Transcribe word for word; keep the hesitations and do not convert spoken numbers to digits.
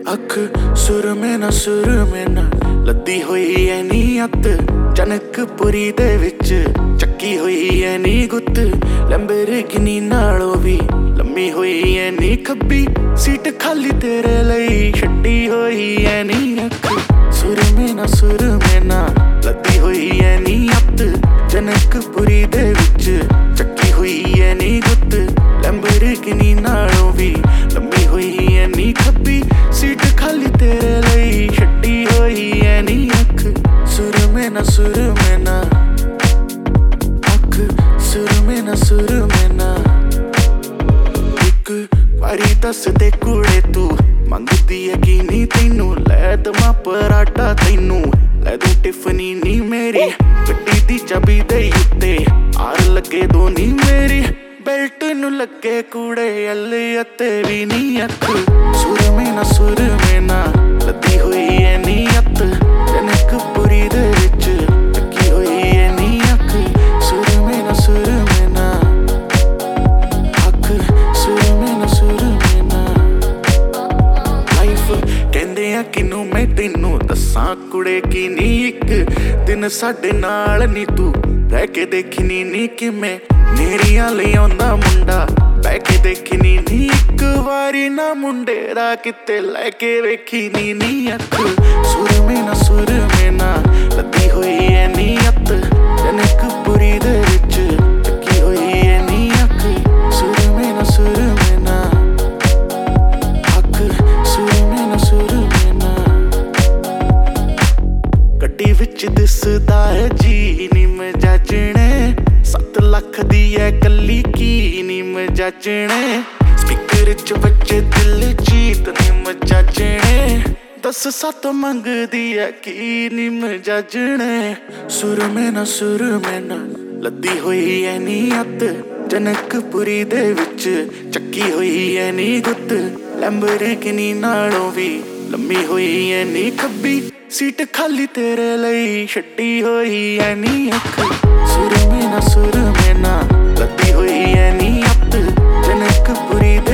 अख सुर में ना सुर में ना लद्दी होई ऐ नी अत जनकपुरी दे विच चक्की होई ऐ नी गुत्त लैम्बोर्गिनी नालों भी लम्मी होई ऐ नी खब्बी सीट खाली तेरे लई छड्डी होई ऐ नी अख सुर में ना सुर में ना लद्दी होई ऐ नी अत जनकपुरी दे विच चक्की होई ऐ नी गुत्त लैम्बोर्गिनी नालों भी लम्मी होई ऐ नी खब्बी सीट खाली तेरे लई छड्डी होई ऐ नी अख सुर में ना सुर में ना अख सुर में ना सुर में ना एक वारी दस दे कुड़े तू मंगदी है कि नी तैनू लै दमा पराठा तैनू लै दूं टिफनी नी मेरी गड्डी दी चाबी दे उत्ते आर लगे दो नी मेरी बेल्ट नू लगे कूड़े अल अते भी नी अख सुर में ना सुर में ना लद्दी होई ऐ नी अत जनकपुरी दे विच चक्की होई ऐ नी अख सुर में ना सुर में ना अख सुर में ना सुर में ना लाइफ कहंदे आ किनू मैं तैनू दसां कुड़े की नी इक दिन साडे नाल नी तू रह के देखनी नी किवें नेरियां ले आउंदा मुंडा बह के देखनी नी इक वारी ना मुंडे दा किते लैके वेखी नी नी अख सुर में ना सुर में ना लद्दी होई ऐ नी अत जनकपुरी दे विच चक्की होई ऐ नी अख सुर में ना सुर में ना अख सुर में ना सुर में ना गड्डी विच दिसदा है जी नी मजाजणे सत्त लख दी ऐ कल्ली की नी मजाजणे स्पीकर च बच्चे दिल जीत नी मजाजणे दस सत्त मंगदी ऐ की नी मजाजणे सुर में ना सुर में ना लद्दी होई ऐ नी अत जनकपुरी दे विच चक्की होई ऐ नी गुत्त लैम्बोर्गिनी नालों भी लम्मी होई ऐ नी खब्बी सीट खाली तेरे लई छड्डी होई ऐ नी अख सुर में ना सुर में ना लद्दी होई ऐ नी अत जनकपुरी दे